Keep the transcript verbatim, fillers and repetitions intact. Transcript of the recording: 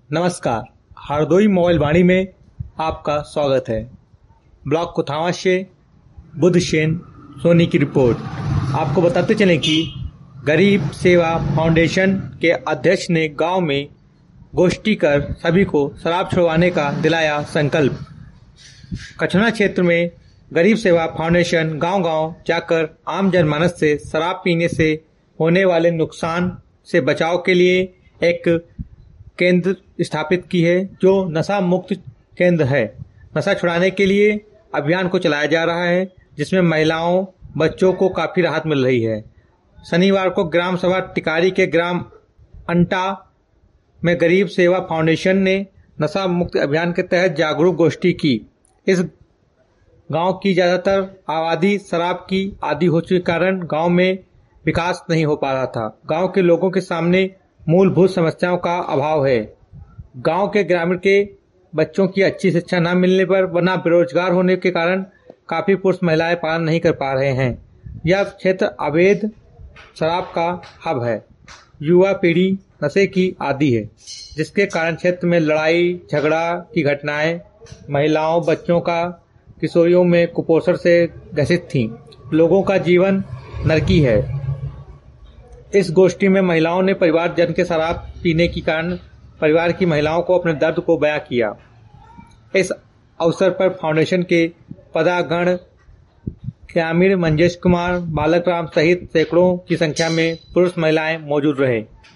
नमस्कार। हरदोई मोबाइल वाणी में आपका स्वागत है। ब्लॉक कुथावा से बुद्ध सेन सोनी की रिपोर्ट। आपको बताते चलें कि गरीब सेवा फाउंडेशन के अध्यक्ष ने गांव में गोष्ठी कर सभी को शराब छुड़वाने का दिलाया संकल्प। कछना क्षेत्र में गरीब सेवा फाउंडेशन गांव-गांव जाकर आम जनमानस से शराब पीने से होने वाले नुकसान से बचाव के लिए एक केंद्र स्थापित की है, जो नशा मुक्त केंद्र है। नशा छुड़ाने के लिए अभियान को चलाया जा रहा है, जिसमें महिलाओं बच्चों को काफी राहत मिल रही है। शनिवार को ग्राम सभा टिकारी के ग्राम अंटा में गरीब सेवा फाउंडेशन ने नशा मुक्त अभियान के तहत जागरूक गोष्ठी की। इस गांव की ज्यादातर आबादी शराब की आदी हो चुके कारण गांव में विकास नहीं हो पा रहा था। गांव के लोगों के सामने मूलभूत समस्याओं का अभाव है। गांव के ग्रामीण के बच्चों की अच्छी शिक्षा न मिलने पर व न बेरोजगार होने के कारण काफी पुरुष महिलाएं पालन नहीं कर पा रहे हैं। यह क्षेत्र अवैध शराब का हब है। युवा पीढ़ी नशे की आदी है, जिसके कारण क्षेत्र में लड़ाई झगड़ा की घटनाएं, महिलाओं बच्चों का किशोरियों में कुपोषण से ग्रसित थीं। लोगों का जीवन नरकी है। इस गोष्ठी में महिलाओं ने परिवार जन के शराब पीने के कारण परिवार की महिलाओं को अपने दर्द को बयां किया। इस अवसर पर फाउंडेशन के पदागण ग्रामीण मंजेश कुमार, बालक राम सहित सैकड़ों की संख्या में पुरुष महिलाएं मौजूद रहे।